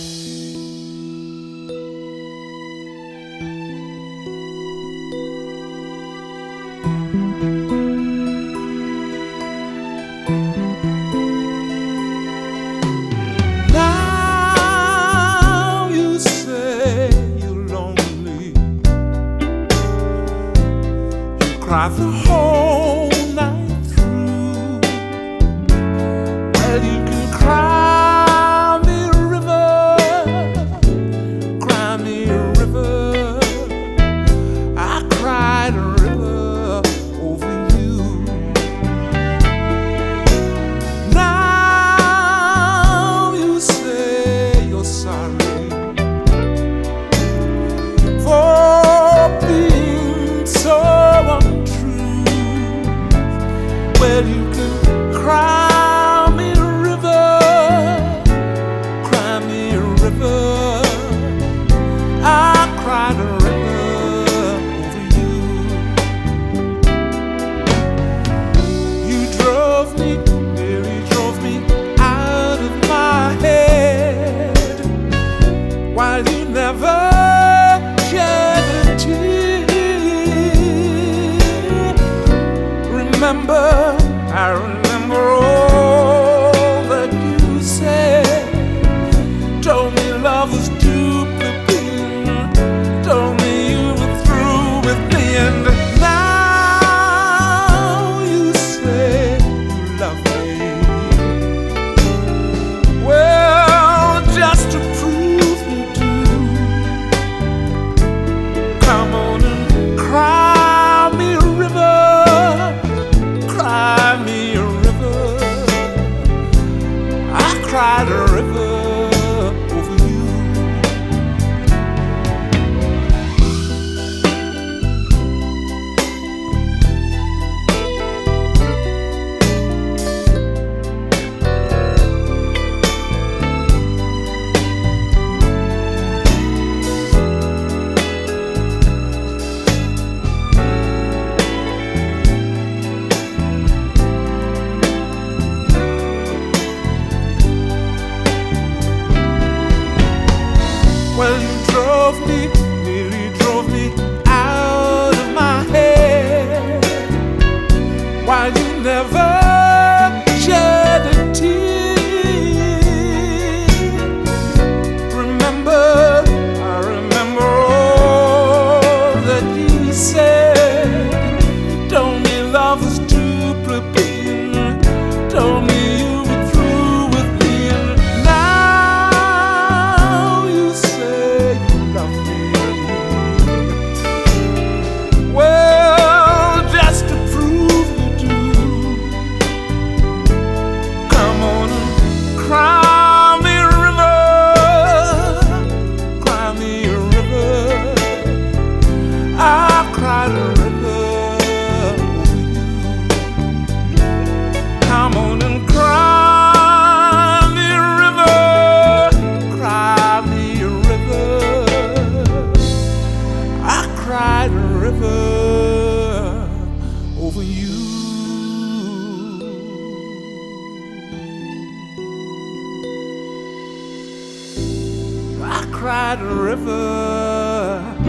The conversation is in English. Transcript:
Now you say you're lonely. You cry the whole night through. Well, you can cry me a river, cry me a river. I cried a river over you. Now you say you're sorry for being so untrue. Well, you can cry me a river, cry me a river. I cried a river over you. You drove me, nearly drove me out of my head, while you never shed a tear. Remember, I remember all that you said. Told me love was too plebeian, told me you were through with me, and now you say you love me. Well, just to prove you do, come on and cry me a river, cry me a river. I cried a river over you. Well, you drove me, nearly drove me out of my head, while you never shed a tear. Remember, I remember all that you said. Told me love was too plebeian, told me you were through with me, and now you say you love me. Well, just to prove you do, come on and cry me a river, cry me a river. I cried a river over you. Come on and cry me a river, cry me a river. I cried a river over you. I cried a river